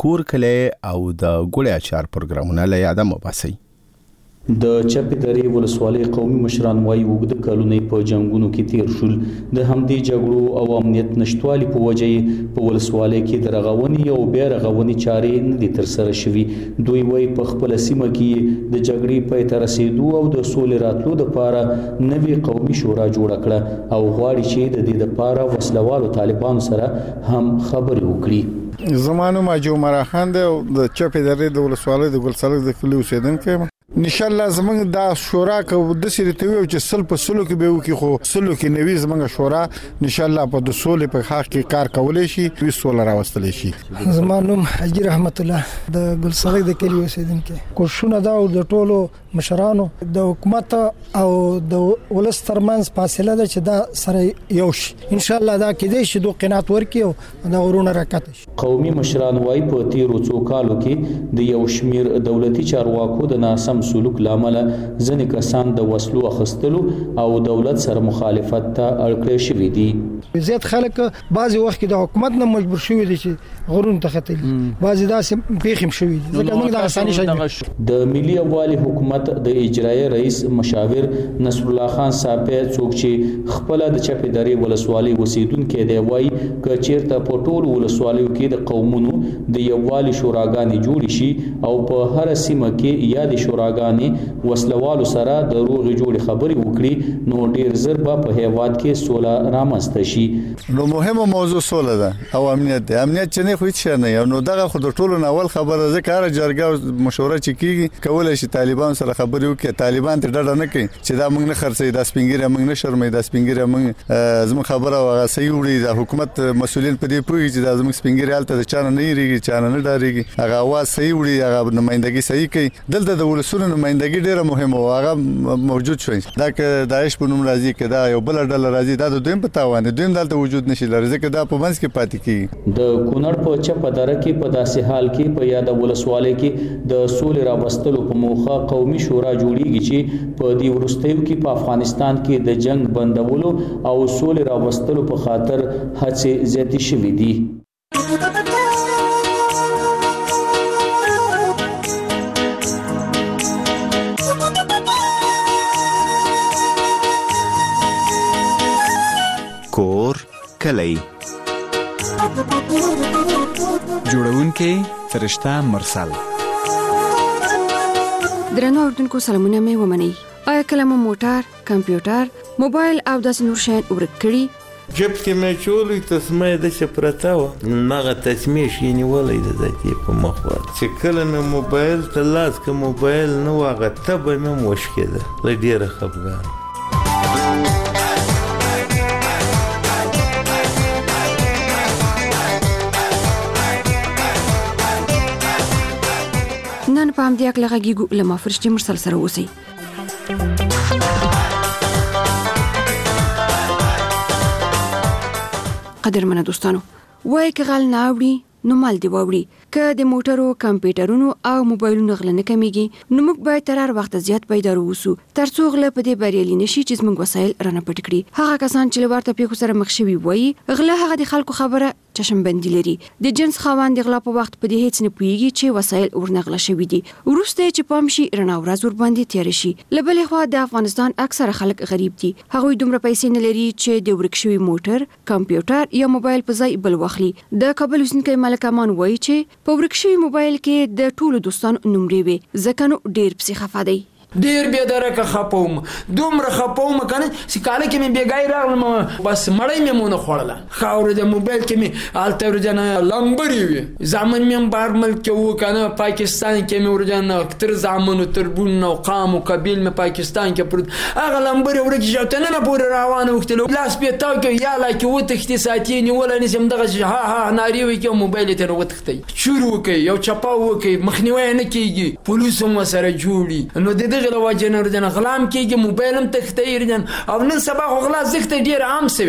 کور کلی او د ګوړې اچار پروګرامونه له یاده مباسي. د چپې درې ولسوالۍ قومي مشران وایي اوږده کلونه په جنګونو کې تیر شول. د همدې جګړو او امنیت نشټوالي په وجه یې په ولسوالۍ کې د رغونې او بیا رغونې چارې نه دي ترسره شوي. دوی وایي په خپله سیمه کې د جګړې پای ته رسېدو او د سولې راتلو دپاره نوې قومي شورا جوړه کړه او غواړي چې د دې دپاره وسلوالو طالبانو سره هم خبرې وکړي. زما نوم اجو مرا خان دی او د چپې درې د ولسوالۍ د ګلسلک د کلي اوسېدونکی یم. ان شاء الله زمونږ دا شورا کو د سری ته وي چې سل په سلو کې به وکي خو سلو کې نوي زمونږ شورا ان شاء الله په د سولې په حق کې کار کولای شي وي سول راوستل شي. زمانوم حجی رحمت الله د ګلسلک د کلی اوسیدونکو کوښښونه دا د ټولو مشرانو د حکومت او د ولس ترمنځ فاصله ده چې دا سره یو شي. ان شاء الله دا کېدای شي دوه قناعت ورکي او دا ورونه راکته شي. قومي مشران وايي په تیرو څو کالو کې د یو شمیر دولتي چارواکو د ناسم سلوک لامل ځنې کسان د وسلو اخیستلو او دولت سره مخالفت ته اړ کړی شوي دي. زیات خلک بعضی وخت کې د حکومت نه مجبور شوي دي چې غرون ته ختلي، بعضی داسې پیښې شوي دي ځکه موږ د اساني شي. د ملي یووالي حکومت د اجرایي رئیس مشاور نصر الله خان صاحب څوک چې خپل د چپې درې ولسوالۍ اوسیدونکو دی وایي ک چیرته په ټولو ولسوالیو کې د قومونو د یووالي شوراګانې جوړې شي او په هر سیمه کې یا د شوراګانې وسلوالو سره د روغې جوړې خبرې وکړي نو ډیر زر به په هیواد کې سوله رامنځته شي. نو مهمه موضوع سوله ده او امنیت ده. امنیت چې نه خو هیڅ نه یو نو دغه خو د ټولو اول خبره ذکر جرګه مشوره چې کیږي کولای شي طالبان سره خبرې وکړي. طالبان ته ډډه نه کوي چې دا موږ نه خرڅي د سپینګری موږ نه شرمې د سپینګری موږ زموږ خبره واغه صحیح وړي. د حکومت مسولین په دې پوهیږي چې دا زموږ سپینګری حالت د چانه نه ریږي چانه نه ډاریږي هغه आवाज صحیح وړي هغه نمائندګي صحیح کوي. دلته د ولسونو نمائندګي ډیره مهمه او هغه موجود شوی. دا که داعش په نوم راځي کدا یو بل ډله راځي دا د دویم په تاوان دویم دلته وجود نشي لري ځکه دا په منځ کې پاتې کیږي. د کونړ په چپه دره کې په داسې حال کې په یاد ولسوالۍ کې د سولې راوستلو په موخه قومي شورا جوړیږي چې په دې وروستیو کې په افغانستان کې د جنگ بندولو او سولې راوستلو په خاطر هڅې زیاتې شوې دي. کور کلی جوړونکي فرشته مرسل. درنو اردوونکو سلامونه مې ومنئ. آیا کله مو موټر، کمپیوټر، موبایل او داسې نور شیان ورک کړي؟ جب کې مې چولې تسمه د چپرتا و مغه تسمه شي نیولې د ذاتي په مخ ور چې کله مې موبایل ته لاس کې موبایل نو هغه ته به مې مشکله لډیره خپګان. نن په همدې اکله غږیږو له ما فرشتې مرسل سره اوسئ. قدرمنه دوستانو، وایي که غل نه اوړي نو مال دی واوړي. که د موټرو، کمپیوټرونو او موبایلونو غله نه کمیږي نو موږ باید تر هر وخت زیات بیدار اوسو ترڅو غله په دې بریالي نشي چې زموږ وسایل رانه پټ کړي. هغه کسان چې له ورته پیښو سره مخ شوي وایي غله هغه د خلکو خبره چشمبندي لري. د جنس خاوند د غلا په وخت په دې هیڅ نه پوهیږي چې وسایل ورنغله شوي دي. وروسته چې پام شي رڼا ورځ ور باندې تیر شي. له بلې خوا د افغانستان اکثره خلک غریب دي. هغوی دومره پیسې نه لري چې د ورک شوي موټر، کمپیوټر یا موبایل په ځای بل واخلي. د کابل اوسېدونکی ملک امان وایي چې په ورک شوي موبایل کې د ټولو دوستانو نمرې وي ځکه نو ډیر پسې خفه دی. ډیر به درکه خپوم دومره خپوم کنه چې کاله کې مې بیګای راغلم بس مړی مې مونږ خوړله خاور د موبایل کې مې الته ورجنه لمبري وي زامن مې بار ملک کې و کنه پاکستان کې مې ورجنه تر زامن تر بون او قام او قبیل مې پاکستان کې پر هغه لمبري ورګي جوته نه پور روانه وختلو لاس په تاو کې یا لا کې و تختی ساتي نیول نه سم دغه ها ناری وي کې موبایل ته وتختی شروع کوي یو چپاو کوي مخنیوي نه کیږي پولیس هم سره جوړي نو د غلا واجنه ورجن غلام کېږي موبایل هم تختې ورجن او نن سبا غلا زخت ډیر عام شوی ده.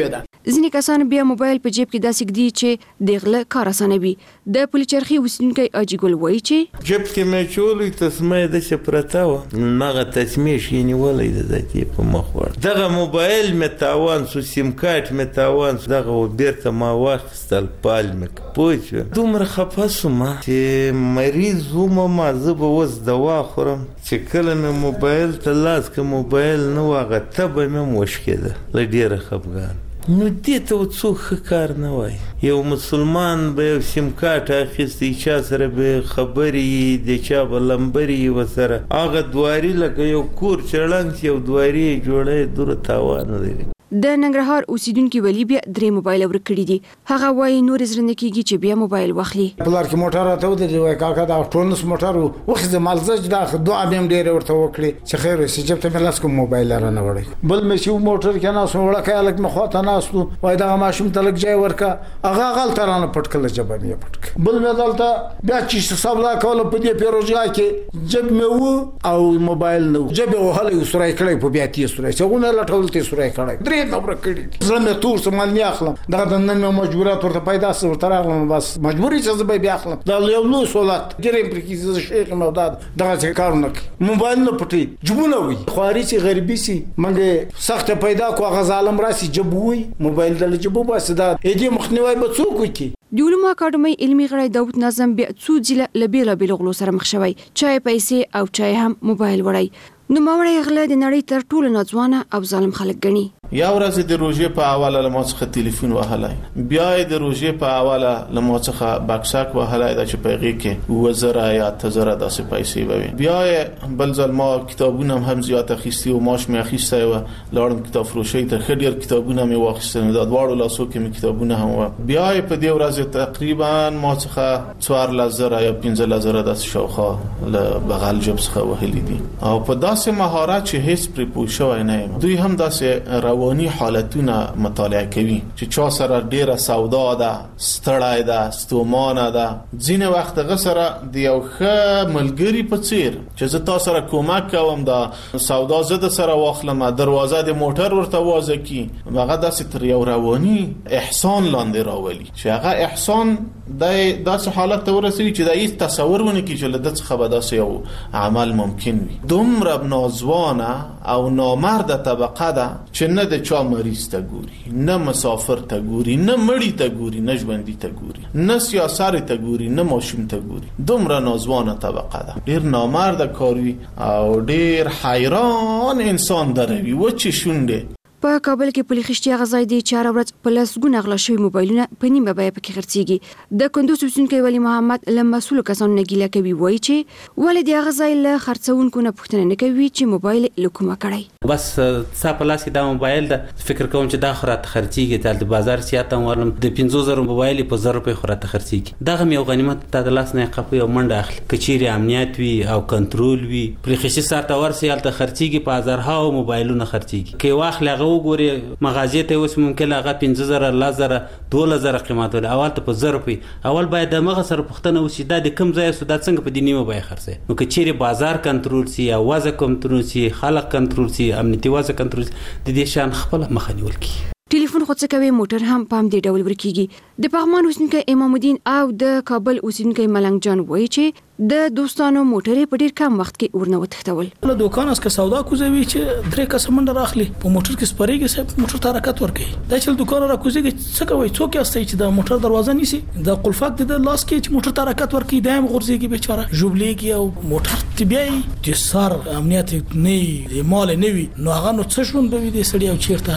ځینې کسان بیا موبایل په جیب کې داسې ږدي چې د غله کار اسانوي. د پلچرخي اوسیدونکی اجي ګل وایي چې جیب کې مې چولې تسمه د شپرتا و نغه تسمه شي نیولې د ذاتي په مخ ور دغه موبایل مې تاوان سو سیم کارت مې تاوان دغه بیرته ما واخستل پال مې پوه دومره خفاسم چې مریض ومه زه به وس دوا خورم چې کله مې موبایل ته لاس که موبایل نه واغه تبه مې مشکله ل ډیره خفګان نو دې ته څوک ښه کار نه وای. یو مسلمان به یو سیم کارت اخیستی چا سره به خبرې د چا به لمبرې ورسره هغه دواري لکه یو کور چړنګ یو دواري جوړی دوره تاوان لري. د ننګرهار اوسیدونکي ولی بیا 3 موبایل ورکړي دي. هغه وایي نور زړه نه کیږي چې بیا موبایل واخلي. بلار کې موټر راته ودی وای کاکا دا ټونس موټر وخت مالزج دا دعا بهم ډیر ورته وکړي چې خیر وي چې ته ملاس کوم موبایل را نه وړي. بل مې شو موټر کې نه سوړه کالک مخاطه ناسو وای دا ماشوم تلک ځای ورکا هغه غلط رانه پټکل جبانه پټک. بل مې دلته بیا چې حساب لا کول په دې پیروژه کې جب مې وو او موبایل نو جب وهله سورای کړی په بیا تی سورای څنګه لټول ته سورای کړی نمبر کړی زلمه تور سمال نه اخلم دا د نن مجبورات ورته پیدا سره تر اخلم بس مجبوری چې زه به اخلم دا یو لو سولات ډېر امپلیکیز شیخ نو دا دغه کارونه موبایل نه پټي جبونه وي خواري چې غریبي سي منګه سخت پیدا کو غزالم راسي جبوي موبایل د جبو بس دا دې مخنیوي به څوک کوي. د علومو اکاډمۍ علمي غړی داود نظم بیا څو ځله لبیل غلو سره مخ شوی چای پیسې او چای هم موبایل وړي. نو ماوړی غله د نړۍ تر ټولو ناځوانه او ظالم خلک ګڼي. یا ورځ د روزې په حواله له ما څخه ټلیفون وهلای بیا د روزې په حواله له ما څخه بکساک وهلای د چې پیغې کې وزره یا تزره داسې پیسې وي بیا بل ځل ما کتابونه هم زیات اخیستی او ماش مې اخیسته و لاړم کتاب فروشي ته خډیر کتابونه مې واخیستل د دواړو لاسو کې مې کتابونه هم و بیا په دې ورځ تقریبا ما څخه 4000 یا 15000 د شاوخه له بغل جب څخه وهلې دي او په داسې مهارت چې هیڅ پرې پوه شوی نه یم. دوی هم داسې رواني حالتونه مطالعه کوي چې چا سره ډیره سودا ده ستړی ده ستومانه ده ځینې وخت هغه سره د یو ښه ملګري په څیر چې زه تا سره کومک کوم دا سودا زه د سره واخلم دروازه د موټر ورته وازه کی هغه داسې تر یو رواني احسان لاندې راولي چې هغه احسان د داسې حالت ته ورسوي چې د هیڅ تصور ونه کړي چې له ده څخه به داسې یو عمل ممکن وي. دومره نازوانه او نامرده طبقه ده چې نه د چا مریض ته ګوري نه مسافر ته ګوري نه مړی ته ګوري نه ژوندي ته ګوري نه سیاسر ته ګوري نه ماشوم ته ګوري. دومره نازوانه طبقه ده ډیر نامرده کاروي او ډیر حیران انسان دروي و چې شونډه. په کابل کې پولیس خشتي غزای دي 4 ورځ په لسګونه غلا شوی موبایلونه په نیمه بیه پکې خرڅيږي. د کندوز اوسیدونکي ولی محمد له مسؤل کسانو نه ګیله کوي وایي چې ولې د غزای له خرڅونکو نه پوښتنه نه کوي چې موبایل لکومه کړی بس څا په لاس کې دا موبایل د فکر کوم چې دا خرات خرڅيږي د بازار سیاته ورلم د 15000 موبایل په 1000 روپے خرات خرڅيږي دغه یو غنیمت د لاس نه قپي او منډه اخلي کچيري امنیت وي او کنټرول وي پولیس خشتي ساته ورسېل ته خرڅيږي په 1000 موبایلونه خرڅيږي کې واخلغه وګوري مغازې ته اوس ممکن هغه 15000 لزر 2000 قیمت ول اول ته په 1000 روپۍ اول باید د مغه سره پښتنه وشي د کوم ځای سودا څنګه په دینیمه بای خرڅه نو که چیرې بازار کنټرول سي او وازه کنټرول سي خلک کنټرول سي امنیتي وازه کنټرول د دې شان خپل مخنیول کی. ټلیفون خو څه کوي موټر هم پام دی ډول ورکیږي. د پغمان اوسیدونکي امام الدین او د کابل اوسیدونکي ملنګ جان وایي چې د دوستانو موټرې په ډیر کم وخت کې ورنه وتښتول. له دوکان اس که سودا کوزوي چې درې کس منډه راخلي په موټر کې سپریږي صاحب موټر ته حرکت ورکړي دا چې دوکان را کوزيږي څه کوي څوک یاستي چې د موټر دروازه نیسي د قلفات د لاس کې چې موټر ته حرکت ورکړي دایم غورځيږي بیچاره جوبليږي او موټر طبيعي د سر امنیت نه مال نه وي نو هغه نو څه شون به دي سړی او چیرته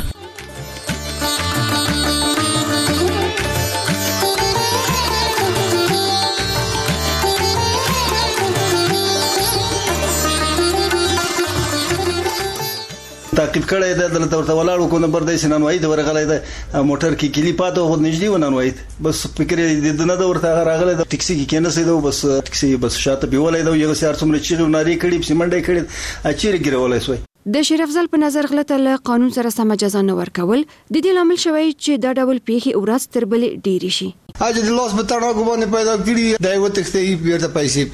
تعقیب کړی د دلته ورته ولاړو کو نمبر د سننوي د ورغلې د موټر کې کلی پاتو خو نږدې وننوي بس فکر دې د نه د ورته راغله د ټیکسي کې کېنه سیدو بس ټیکسي بس شاته بیولې دا یو سیار څومره چې ناری کړي سیمنډه کړي اچیر ګرولې سوې. د شریف افضل په نظر غلطه له قانون سره سم جزا نه ورکول د دې لامل شوی چې دا ډول پیښې ورځ تر بلې ډېری شي. اجه د لاس په تړاو باندې پیدا کړی دا یو تخته یې بیرته پیسې پیاخت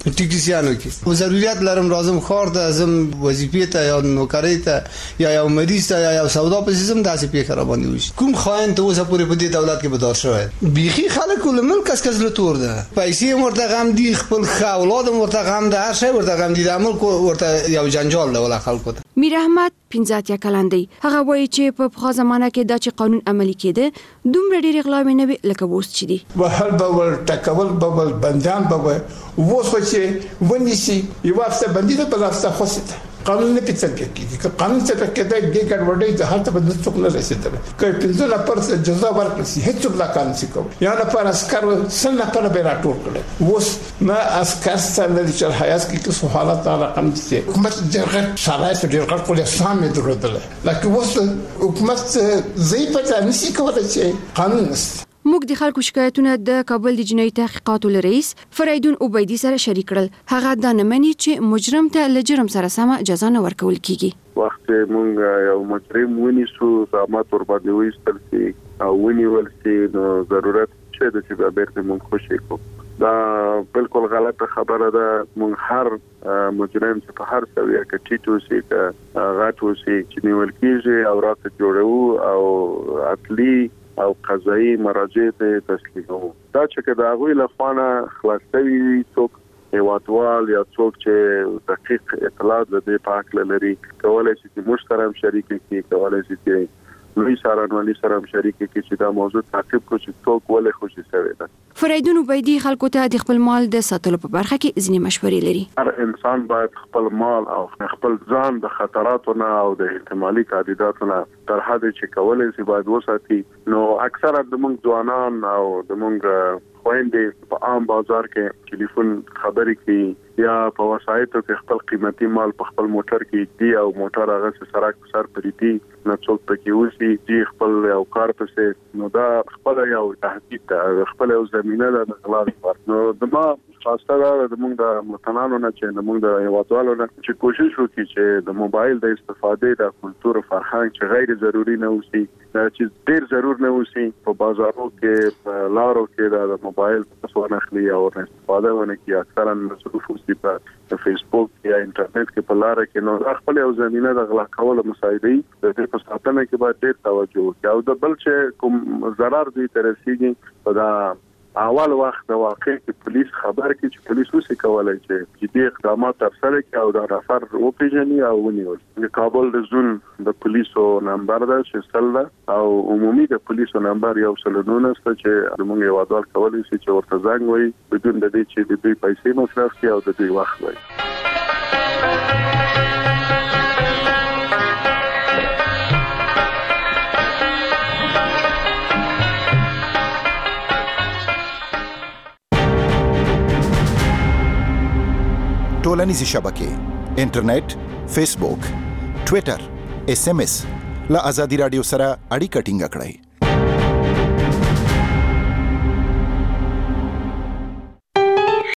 ټیکسیانو کې ضرورت لرم راځم خار ته زم وظیفې ته یا نوکری ته یا یو مریض ته یا یو سودا په سیستم داسې پیښه را باندې وشي کوم خاين ته اوسه پورې په دې دولت کې بدار شوی بيخي خلک ول ملک کس لتور ده پیسې ورته غم دي خپل اولاد ورته غم ده هر شی ورته غم دي د عمل ورته یو جنجال ده ولا خلکو ته میر احمد 15 کلن دی هغه وایي چې په پخوا زمانه کې دا چې قانون عملي کېده دومره ډېر غلاوې نه وي لکه اوس چې دي وهل به ټکول به بندیان به ووس چې ونیسي یو واسطه بندي ته په واسطه خوسته قانون نه پیڅل کېږي که قانون څخه کېدای د ګډوډۍ د حالت په څوک نه رسیدل که پنځه نفر جزا ورکړي هیڅ لا قانون څه کوي یا نفر عسكر سل نفر به راټول کړي ووس ما عسكر سره د چل حیات کې څه حالات رقم دي حکومت دغه شرایط ډېر کړل سامې درلودل لکه ووس حکومت زی په نسی کولای چې قانون نشته موږ د خلکو شکایتونه د کابل د جنایي تحقیقاتو رئیس فریدون عبیدی سره شریک کړل هغه دا نه مني چې مجرم ته له جرم سره سمه جزا نه ورکول کیږي وخت مونږ یو مجرم ونیسو زعامت ور باندې وایستل شي او ونیول شي نو ضرورت شته چې به بیرته مونږ خوشی کو دا بالکل غلطه خبره ده مونږ هر مجرم چې په هر سویه کې ټیټو شي که غاټو شي چې نیول کیږي او راته جوړو او عقلی او قضایي مراجع ته تسلیمو دا چې دا غوي لخوانه خلاصوي څوک هیوادوال یا څوک چې دقیق اطلاعات د دې پاک لري کولای شي چې مشترم شریک کړي کولای شي چې لوی سارانوالي سره شریک کړي چې دا موضوع تعقیب کړي چې څوک ولې خوشي شوی ده فریدون عبیدی خلکو ته د خپل مال د ساتلو په برخه کې ځینې مشورې لري هر انسان باید خپل مال او خپل ځان د خطراتو نه او د احتمالي کارداتو نه تر حد چې کولای شي باید وساتي نو اکثره د موږ ځوانان او د موږ خويندې په عام بازار کې ټلیفون خبرې کوي یا په وسایتو کې خپل قیمتي مال په خپل موټر کې دی او موټر هغه سره سر پریدي نه څوک پکې وسی دی خپل یو کار پسې نو دا خپل یو تهدید خپل یو زمينه د غلا لپاره نو دما خاصه دا د موږ د متنانو نه چې موږ د هیوادوالو نه چې کوشش وکړي چې د موبایل د استفادې د کلتور او فرهنګ چې غیر ضروري نه وسی چې ډیر ضرور نه وسی په بازارو کې لارو کې د موبایل څخه نخلي او استفاده ونه کی اکثرا مصروف وسی په فیسبوک یا انټرنیټ کې په لار کې نو خپل یو زمينه د غلا کولو مسایدي د دې په ساتنه کې باید ډیر توجه وکړي او د بل چې کوم ضرر دی ترسيږي په دا اول وخت د واقع کې پولیس خبر کې چې پولیس وسې کولای چې جدي اقدامات ترسره کړي او دا رافر وپیژني او ونیول د کابل د زون د پولیسو نمبر ده چې سل او عمومي د پولیسو نمبر یو سلونونه ست چې موږ یو ډول کولای شي چې ورته زنګ وایي بدون د دې چې د دوی پیسې مصرف کړي او د دوی وخت وایي ټولنیزې شبکې انټرنیټ فیسبوک ټوئیټر SMS له ازادي رادیو سره اړیکه ټینګه کړئ